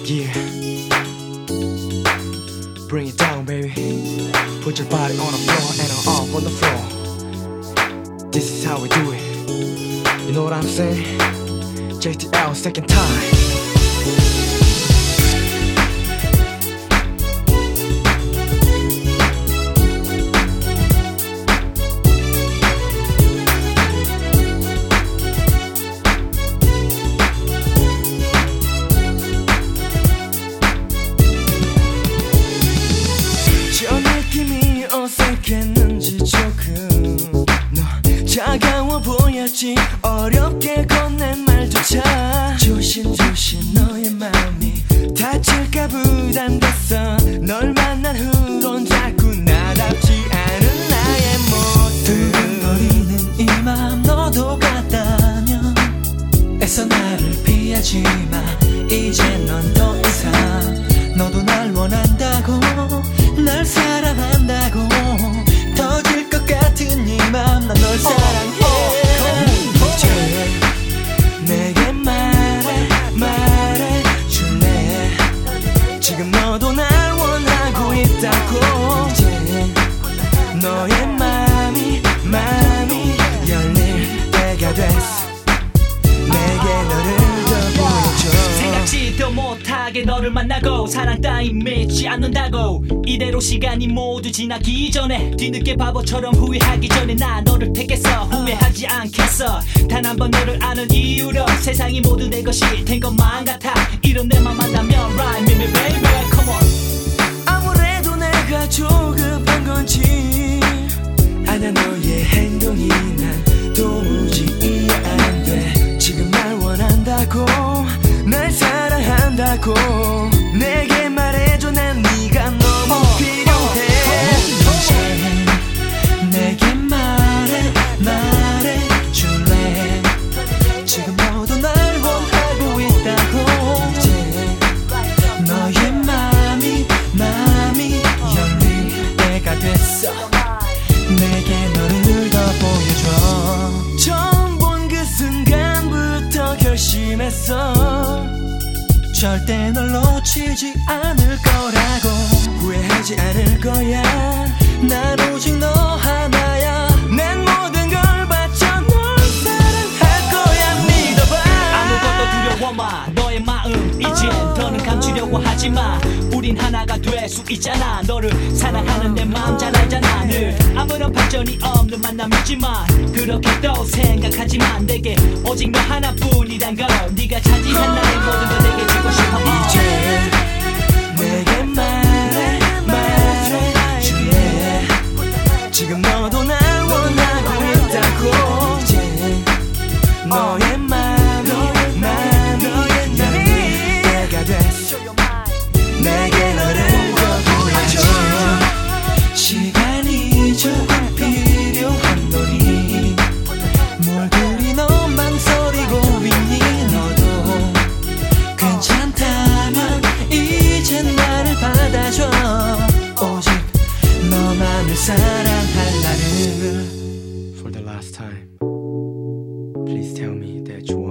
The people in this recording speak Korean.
Yeah, bring it down, baby. Put your body on the floor and I'm up on the floor. This is how we do it. You know what I'm saying? JTL second time. 어색했는지 조금 너 차가워 보였지 어렵게 건넨 말조차 조심조심 너의 마음이 다칠까 부담됐어 널 만난 후론 자꾸 나답지 않은 나의 모습 두근거리는 이 마음 너도 같다면 애써 나를 피하지 마 이제 넌 더 이상 너도 날 원한다고 날 사랑한다고 터질 것 같은 이 맘 난 널 사랑해 이제 내게 말해줄래 지금 너도 날 원하고 있다고 이제 너의 맘이 열릴 때가 됐어 내게 너를 더 보여줘 생각지도 못하게 너를 만나고 사랑 따윈 믿지 않는다고 이대로 시간이 모두 지나기 전에 뒤늦게 바보처럼 후회하기 전에 나 너를 택했어 후회하지 않겠어 단 한 번 너를 아는 이유로 세상이 모두 내 것이 된 것만 같아 이런 내 맘 만나면 Ride me baby come on 아무래도 내가 조급한 건지 아냐 너의 행동이 난 도무지 이해 안 돼 지금 날 원한다고 날 사랑한다고 내게 말해줘 난 네가 너무 필요해 이제 내게 말해줄래 지금 너도 날 원하고 있다고 이제 너의 맘이 열릴 때가 됐어 내게 너를 더 보여줘 처음 본 그 순간부터 결심했어 절대 널 놓치지 않을 거라고 후회하지 않을 거야 난 오직 너 하나야 난 모든 걸 바쳐 널 사랑할 거야 믿어봐 아무것도 두려워 마 너의 마음 이젠 더는 감추려고 하지마 우린 하나가 될 수 있잖아 너를 사랑하는 내 마음 잘 알잖아 늘 아무런 발전이 없는 만남이지만 그렇게 또 생각하지만 내게 오직 너 하나뿐이란 걸 네가 차지한 나의 모든 걸 내게 주고 싶어 이제 내게 말해줄래 지금 너도 날 원하고 있다고 이제 너의 맘이 열릴 때가 됐어 내게 너를 더 보여줘 시간이 조금 필요한 너니 뭘 그리 너 망설이고 있니 너도 괜찮다면 이제 나를 받아줘 오직 너만을 사랑할 나를 For the last time, please tell me that you